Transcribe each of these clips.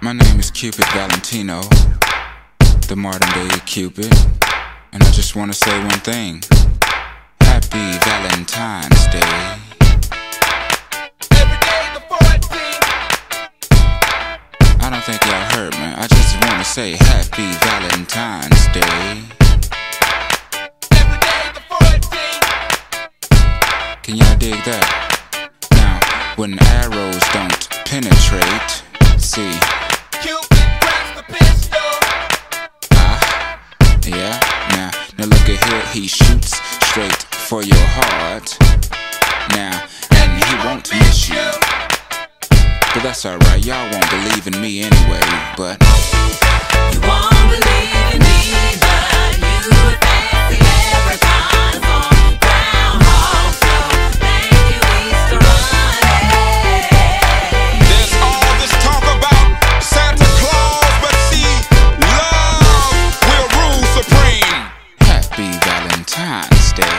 My name is Cupid Valentino, the modern day Cupid, and I just want to say one thing. Happy Valentine's Day. Every day the 14th. I don't think y'all heard me. I just want to say Happy Valentine's Day. Every day the 14th. Can y'all dig that? Now, when arrows don't penetrate, see. Cupid grabs the pistol. Yeah, now look at here, he shoots straight for your heart. Now, and he won't miss you. But that's alright, y'all won't believe in me anyway, but you won't believe in me, but you would fancy every time on Groundhog Show. Thank you, Easter Bunny. There's all this talk about Santa Claus, but see, love will rule supreme. Happy Valentine's Day.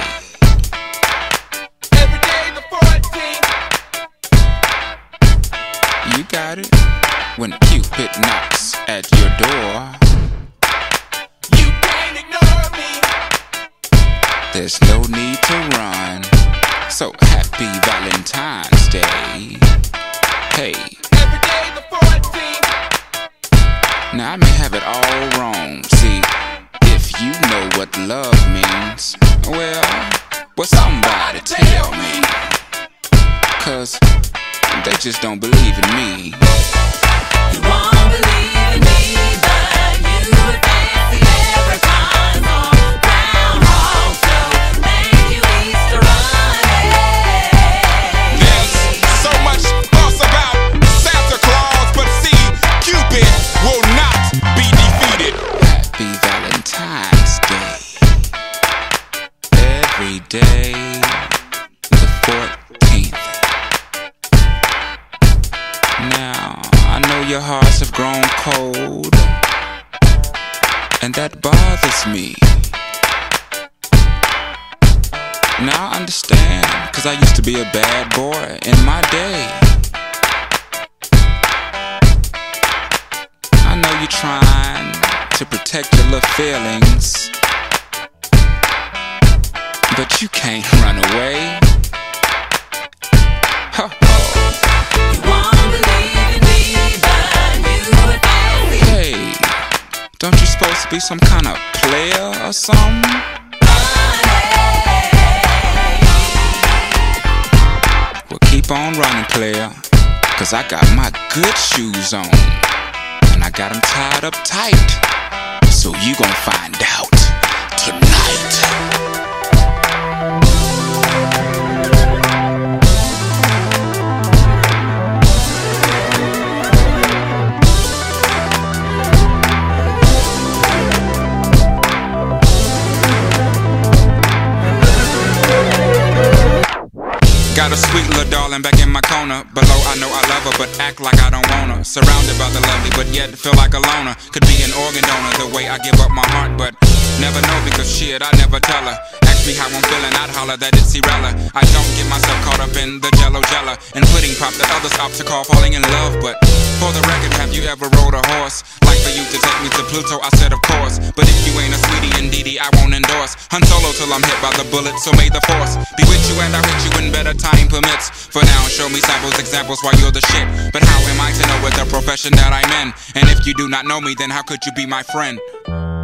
Every day the 14th. You got it? When Cupid knocks at your door, You can't ignore me. there's no need to run. So happy Valentine's Day. Hey, Every day the 14th. now I may have it all wrong. See, if you know what love means, well, somebody tell me. 'Cause they just don't believe in me. You won't believe in me, but you would fancy every time on Groundhog Show. Thank you, Easter Bunny. There's so much fuss about Santa Claus, but see, Cupid will not be defeated. Happy Valentine's Day. Every day, the 14th. Now, I know your hearts have grown cold, and that bothers me. Now I understand, 'cause I used to be a bad boy in my day. I know you're trying to protect your little feelings, but you can't run away. Ho ho. You won't believe in me, but you would fancy Hey, don't you supposed to be some kind of player or something? Well, keep on running, player, 'cause I got my good shoes on, and I got them tied up tight. So you gon' find out tonight. Got a sweet little darling back in my corner. Below, I know I love her, but act like I don't want her. Surrounded by the lovely, but yet feel like a loner. Could be an organ donor the way I give up my heart, but never know because shit, I never tell her. Ask me how I'm feeling, I'd holler that it's Cirella. I don't get myself caught up in the jello jella and pudding pop that others opt to call falling in love. But for the record, have you ever rode a horse? Like for you to take me to Pluto, I said of course. But if you ain't a sweetie indeedy, I won't endorse. Han Solo till I'm hit by the bullet, so may the force be with you and I'll hit you when better time permits. For now, show me samples, examples why you're the shit. But how am I to know what the profession that I'm in? And if you do not know me, then how could you be my friend?